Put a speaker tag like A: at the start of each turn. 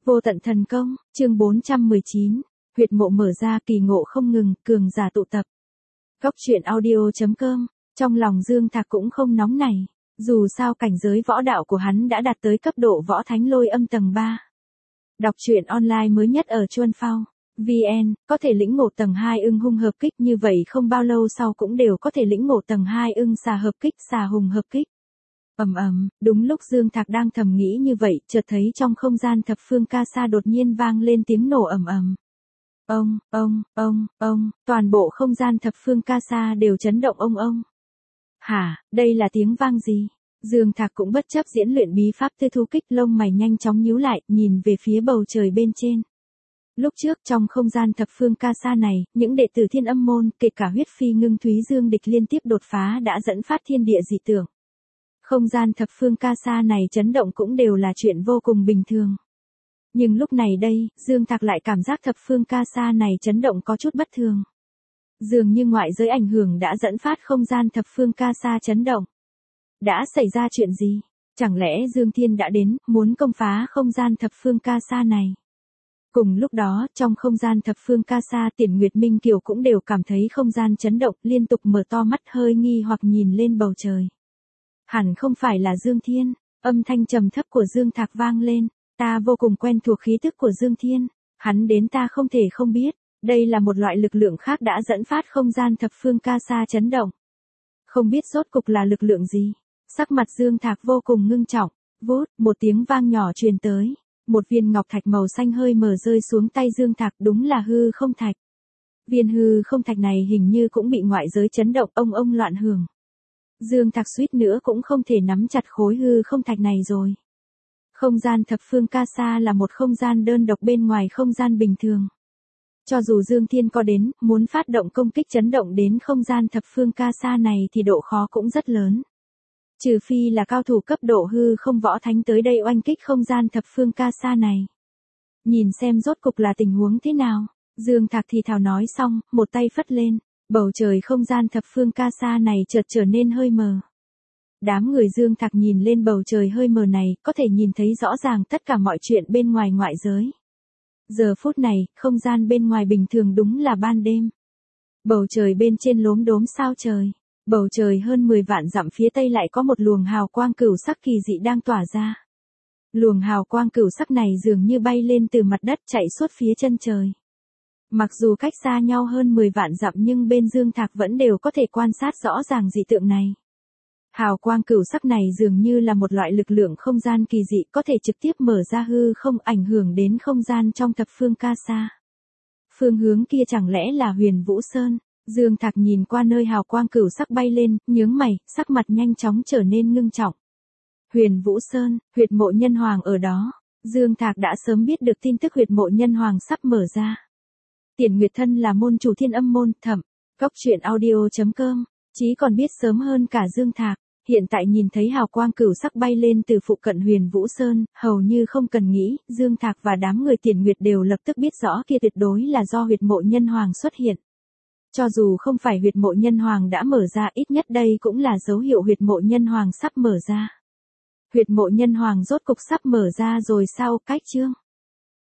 A: Vô tận thần công, chương 419, huyệt mộ mở ra kỳ ngộ không ngừng, cường giả tụ tập. Góc truyện audio.com, trong lòng Dương Thạc cũng không nóng nảy, dù sao cảnh giới võ đạo của hắn đã đạt tới cấp độ võ thánh lôi âm tầng 3. Đọc truyện online mới nhất ở Chuan Phao VN, có thể lĩnh ngộ tầng 2 ưng hung hợp kích, như vậy không bao lâu sau cũng đều có thể lĩnh ngộ tầng 2 ưng xà hợp kích, xà hùng hợp kích. Đúng lúc Dương Thạc đang thầm nghĩ như vậy, chợt thấy trong không gian thập phương ca sa đột nhiên vang lên tiếng nổ ầm ầm. Toàn bộ không gian thập phương ca sa đều chấn động ông. Hả, đây là tiếng vang gì? Dương Thạc cũng bất chấp diễn luyện bí pháp tư thu kích, lông mày nhanh chóng nhíu lại, nhìn về phía bầu trời bên trên. Lúc trước trong không gian thập phương ca sa này, những đệ tử Thiên Âm môn, kể cả huyết phi ngưng Thúy Dương địch liên tiếp đột phá đã dẫn phát thiên địa dị tượng. Không gian thập phương ca sa này chấn động cũng đều là chuyện vô cùng bình thường. Nhưng lúc này đây, Dương Thạc lại cảm giác thập phương ca sa này chấn động có chút bất thường. Dường như ngoại giới ảnh hưởng đã dẫn phát không gian thập phương ca sa chấn động. Đã xảy ra chuyện gì? Chẳng lẽ Dương Thiên đã đến, muốn công phá không gian thập phương ca sa này? Cùng lúc đó, trong không gian thập phương ca sa, Tiền Nguyệt Minh Kiều cũng đều cảm thấy không gian chấn động, liên tục mở to mắt hơi nghi hoặc nhìn lên bầu trời. Hẳn không phải là Dương Thiên, âm thanh trầm thấp của Dương Thạc vang lên, ta vô cùng quen thuộc khí tức của Dương Thiên, hắn đến ta không thể không biết, đây là một loại lực lượng khác đã dẫn phát không gian thập phương ca sa chấn động. Không biết rốt cục là lực lượng gì, sắc mặt Dương Thạc vô cùng ngưng trọng, vút, một tiếng vang nhỏ truyền tới, một viên ngọc thạch màu xanh hơi mờ rơi xuống tay Dương Thạc, đúng là hư không thạch. Viên hư không thạch này hình như cũng bị ngoại giới chấn động, ông loạn hưởng. Dương Thạc suýt nữa cũng không thể nắm chặt khối hư không thạch này rồi. Không gian thập phương ca sa là một không gian đơn độc bên ngoài không gian bình thường. Cho dù Dương Thiên có đến, muốn phát động công kích chấn động đến không gian thập phương ca sa này thì độ khó cũng rất lớn. Trừ phi là cao thủ cấp độ hư không võ thánh tới đây oanh kích không gian thập phương ca sa này. Nhìn xem rốt cục là tình huống thế nào, Dương Thạc thì thào nói xong, một tay phất lên. Bầu trời không gian thập phương ca sa này chợt trở nên hơi mờ. Đám người Dương Thạc nhìn lên bầu trời hơi mờ này, có thể nhìn thấy rõ ràng tất cả mọi chuyện bên ngoài ngoại giới. Giờ phút này, không gian bên ngoài bình thường đúng là ban đêm. Bầu trời bên trên lốm đốm sao trời. Bầu trời hơn 10 vạn dặm phía tây lại có một luồng hào quang cửu sắc kỳ dị đang tỏa ra. Luồng hào quang cửu sắc này dường như bay lên từ mặt đất chạy suốt phía chân trời. Mặc dù cách xa nhau hơn 10 vạn dặm nhưng bên Dương Thạc vẫn đều có thể quan sát rõ ràng dị tượng này. Hào quang cửu sắc này dường như là một loại lực lượng không gian kỳ dị, có thể trực tiếp mở ra hư không, ảnh hưởng đến không gian trong thập phương ca sa. Phương hướng kia chẳng lẽ là Huyền Vũ Sơn? Dương Thạc nhìn qua nơi hào quang cửu sắc bay lên, nhướng mày, sắc mặt nhanh chóng trở nên ngưng trọng. Huyền Vũ Sơn, huyệt mộ nhân hoàng ở đó. Dương Thạc đã sớm biết được tin tức huyệt mộ nhân hoàng sắp mở ra. Tiền Nguyệt Thân là môn chủ Thiên Âm môn, thậm, góc truyện audio.com, chí còn biết sớm hơn cả Dương Thạc, hiện tại nhìn thấy hào quang cửu sắc bay lên từ phụ cận Huyền Vũ Sơn, hầu như không cần nghĩ, Dương Thạc và đám người Tiền Nguyệt đều lập tức biết rõ kia tuyệt đối là do huyệt mộ nhân hoàng xuất hiện. Cho dù không phải huyệt mộ nhân hoàng đã mở ra, ít nhất đây cũng là dấu hiệu huyệt mộ nhân hoàng sắp mở ra. Huyệt mộ nhân hoàng rốt cục sắp mở ra rồi sao? Cách chương